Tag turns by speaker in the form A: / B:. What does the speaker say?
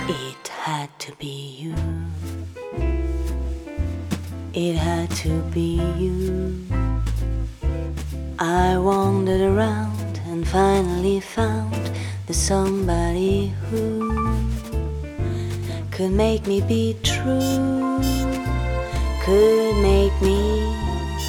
A: It had to be you. It had to be you. I wandered around and finally found the somebody who could make me be true, could make me